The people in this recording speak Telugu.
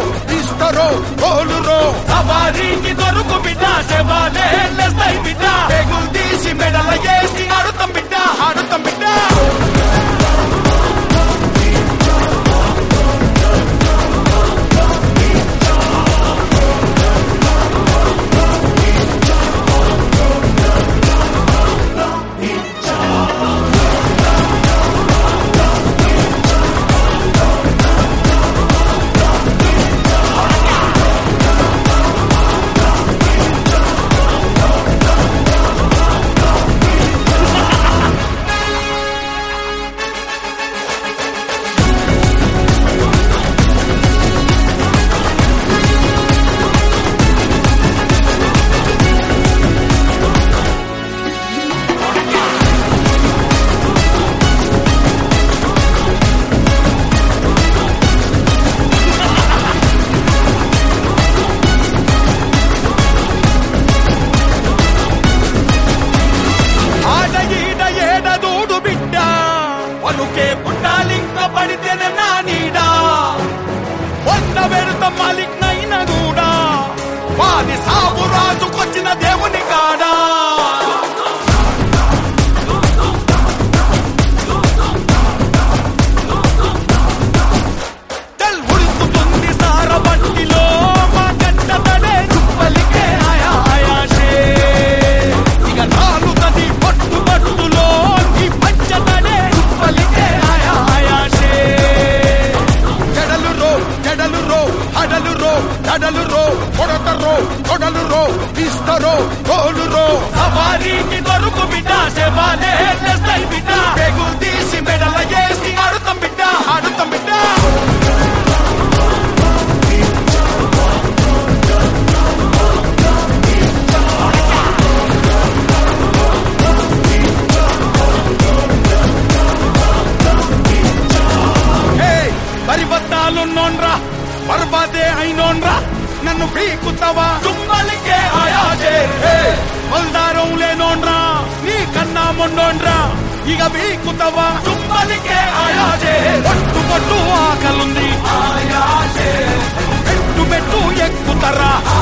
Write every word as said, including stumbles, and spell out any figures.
ఇస్తరో కోలురో సవారీకి దొరుకు బిడ్డ శవాలే లేస్తాయి బిడ్డ పేగులు తీసి మెడల వేసి ఆడుతాం బిడ్డ ఆడుతాం బిడ్డ పలుకే పుట్టాలింక పడితేనే నా నీడా వంద వెళుత మాలిక్ నైనా కూడా వాడి సాగు రాజుకొచ్చిన దేవుని కాడా తెల్ ఉడుకుతుంది సార బండిలో మా గంట తడే చుప్పలికే ఆయా ఆయాషే ఇక నాలుగది పట్టు పట్టులో ఈ పంచతడే చుప్పలికే ఆయా ఆయాషే జడలు రో జడలు రో హడలు రో దడలు రో కొడతరో కొడలు రో ఇస్తరో కోలు రో సవారీకి దొరుకు బిడ్డ శవాలే లేస్తాయి బిడ్డ పేగులు తీసి మెడల వేసి ఆడుతాం బిడ్డ ఆడుతాం బిడ్డ పరిబద్ధాలున్నోన్రా బర్బాదే అయినోన్రా నన్ను పీకుతావా చుమ్మలికే ఆయాజే బల్దారం లేనోన్రా నీ కన్నా మొండోన్రా ఇక పీకుతావా చుమ్మలికే ఆయాజే పట్టు పట్టు ఆకలుంది ఆయాజే మెట్టు మెట్టు ఎక్కుతరా